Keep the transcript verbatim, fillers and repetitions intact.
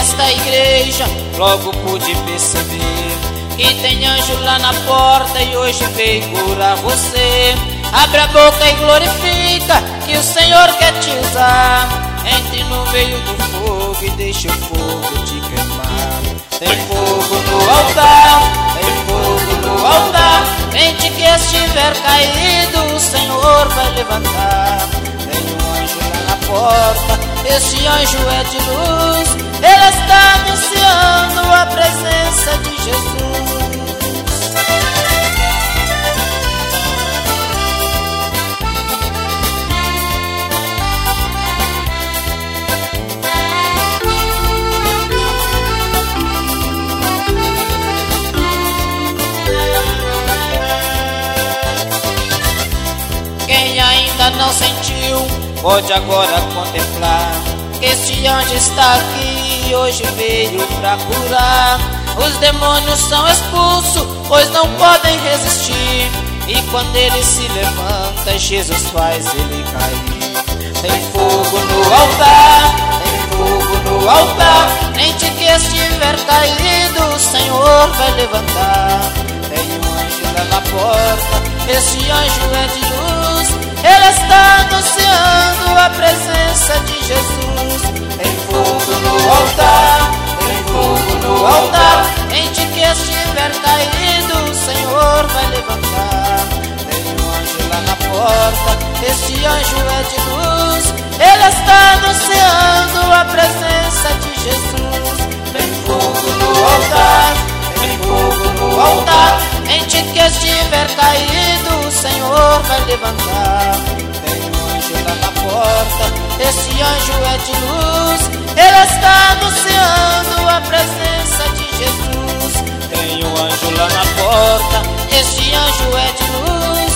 nesta igreja logo pude perceber que tem anjo lá na porta e hoje veio curar você. Abre a boca e glorifica que o Senhor quer te usar. Entre no meio do fogo e deixa o fogo te queimar. Tem fogo no altar, tem fogo no altar. Crente que estiver caído, o Senhor vai levantar. Tem um anjo lá na porta, esse anjo é de luz. Ele está anunciando a presença de Jesus. Quem ainda não sentiu, pode agora contemplar que este anjo está aqui e hoje veio pra curar. Os demônios são expulsos, pois não podem resistir. E quando ele se levanta, Jesus faz ele cair. Tem fogo no altar, tem fogo no altar. Crente que estiver caído, o Senhor vai levantar. Tem um anjo lá na porta, esse anjo é de luz. Ele está anunciando a presença de Jesus. Tem fogo no altar, tem fogo no altar. Crente que estiver caído, o Senhor vai levantar. Tem um anjo lá na porta, esse anjo é de luz. Ele está anunciando a presença de Jesus. Tem fogo no altar, tem fogo no altar. Crente que estiver caído, o Senhor vai levantar. Tem um anjo lá na porta, esse anjo é de luz. Ele está anunciando a presença de Jesus. Tem um anjo lá na porta, esse anjo é de luz.